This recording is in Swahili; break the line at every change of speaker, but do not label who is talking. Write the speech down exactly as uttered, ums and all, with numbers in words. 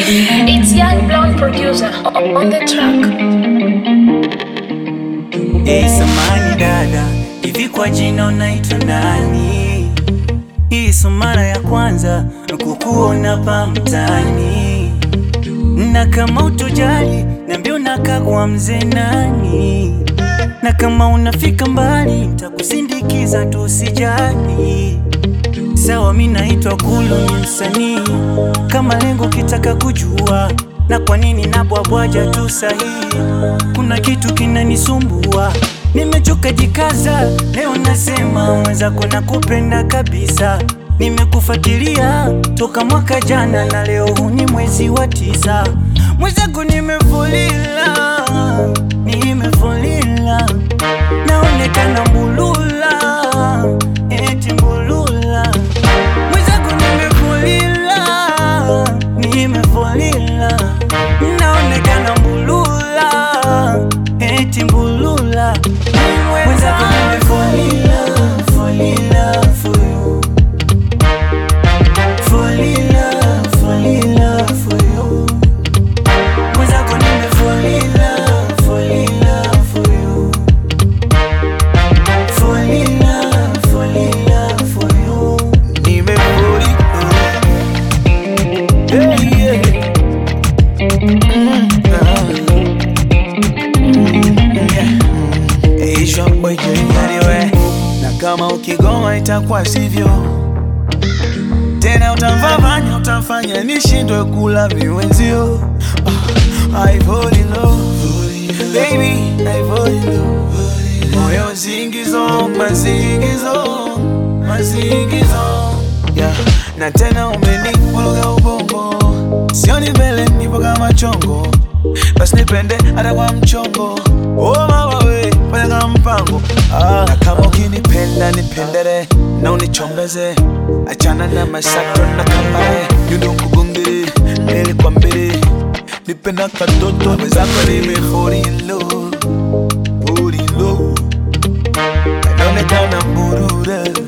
It's Young Blonde producer on the track.
Hey, samani dada, hivi kwa jina unaitwa nani? Hii si mara ya kwanza kukuona pa mtaani, na kama utojali niambie unakaa kwa mzee nani, na kama unafika mbali nitakusindikiza tu usijali. Sawa, mimi naitwa Kulu, ni msanii. Kama lengo kitaka kujua na kwa nini nabwabwaja tu sahihi, kuna kitu kinanisumbua, nimechoka jikaza. Leo nasema mwenzako nakupenda kabisa, nimekufuatilia toka mwaka jana na leo huu ni mwezi wa tisa. Mwenzako nimefolila, nimefolila, naonekana mbulula, eti mbulula. Mwenzako nimefolila, nimefolila, naonekana mbulula, eti mbulula. Mwenzako nimefolila, folila for you, folila, folila for you. Mwenzako nimefolila, folila for you, folila, folila for you.
Nimefolila, yeah, yeah. Mm, uh, mm, yeah. Hey, it's your boy King anyway. Na kama ukigoma itakuwa sivyo tena, utamvavanya utamfanya nishindwe kula miwenzio. I fall in love, baby, I fall in love. Moyo zingizo, mazingizo, mazingizo, yeah. Na tena umenivuruga ubongo, sioni mbele nipo kama chongo, basi nipende hata kwa mchongo. Oh mama we, fanya kama mpango. Ah, na kama ukinipenda nipendere na unichombeze, achana na masato na kambare. Yundo kugongere, nili kwa mbele, nipenda katoto. Mwenzako nimefall in love, fall in love, naonekana mburura.